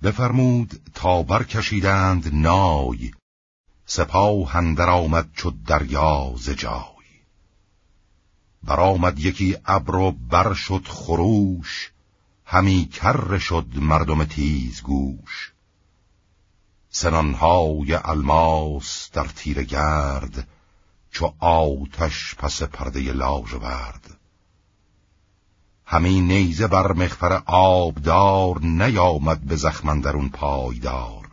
بفرمود تا برکشیدند نای، سپاه اندر آمد چو دریا ز جای. برآمد یکی ابر و بر شد خروش، همی کر شد مردم تیز گوش. سنانهای الماس در تیره گرد، چو آتش پس پرده لاژورد. همی نیزه بر مغفر آبدار، نیامد به زخم اندرون پایدار.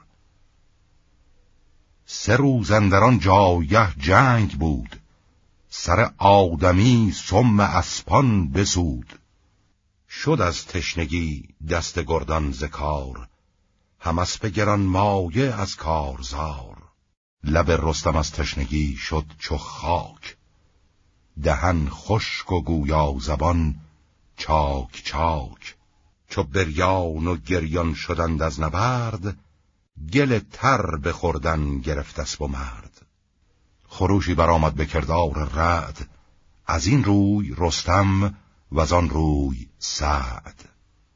3 روز اندران جایه جنگ بود، سر آدمی سم اسپان بسود. شد از تشنگی دست گردان ز کار، هم اسپ گران مایه از کارزار. لب رستم از تشنگی شد چو خاک، دهن خشک و گویا زبان چاک چاک. چو بریان و گریان شدند از نبرد، گل تر بخوردن گرفت اسب و مرد. خروشی برآمد به کردار رعد، از این روی رستم و از آن روی سعد.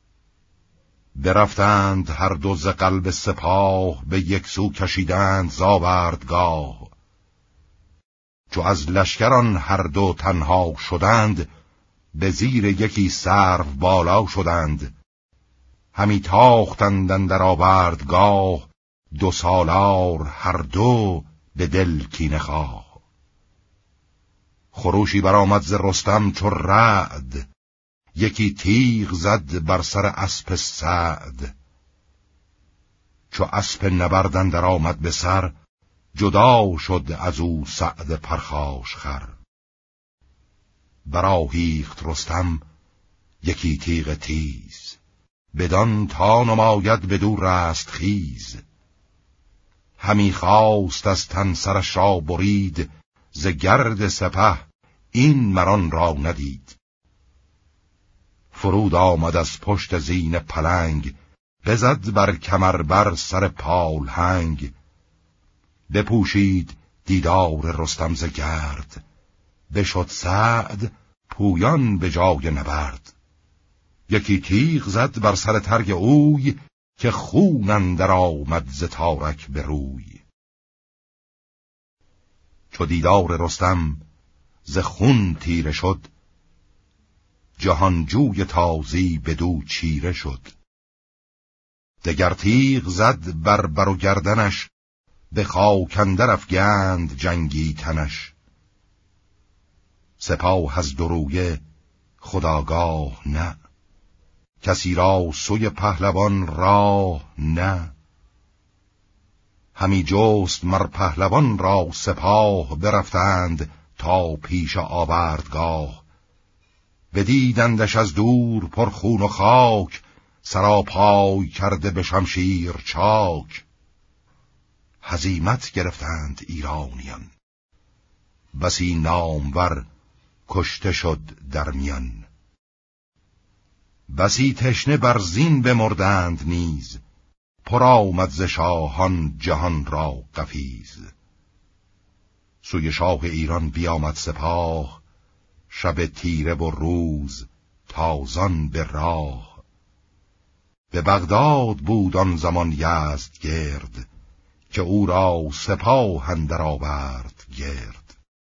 برفتند هر دو ز قلب سپاه، به یک سو کشیدند ز آوردگاه. چو از لشکران هر دو تنها شدند، به زیر یکی سرو بالا شدند. همی تاختند اندر آوردگاه، 2 سالار هر دو به دل کینه خواه. خروشی برآمد ز رستم چو رعد، یکی تیغ زد بر سر اسپ سعد. چو اسپ نبرد اندر آمد به سر، جدا شد از او سعد پرخاش خر. برآهیخت رستم یکی تیغ تیز، بدان تا نماید بدو رست خیز. همی خواست از تن سرش را برید، ز گرد سپه این مران را ندید. فرود آمد از پشت زین پلنگ، بزد بر کمر بر سر پالهنگ. بپوشید دیدار رستم ز گرد، بشد سعد پویان به جای نبرد. یکی تیغ زد بر سر ترگ اوی، که خون اندر آمد ز تارک به روی. چو دیدار رستم ز خون تیره شد، جهانجوی تازی بدو چیره شد. دگر تیغ زد بر بر و گردنش، به خاک اندر افگند جنگی تنش. سپاه از درویه خودآگاه نه، کسی را سوی پهلوان راه نه. همی جست مر پهلوان را سپاه، برفتند تا پیش آوردگاه. بدیدندش از دور پر خون و خاک، سراپای کرده به شمشیر چاک. هزیمت گرفتند ایرانیان، بسی نامور کشته شد در میان. بسی تشنه بر زین بمردند نیز، پر آمد ز شاهان جهان را قفیز. سوی شاه ایران بیامد سپاه، شب تیره و روز تازان به راه. به بغداد بود آن زمان یزدگرد، که او را سپاه اندر آورد گرد.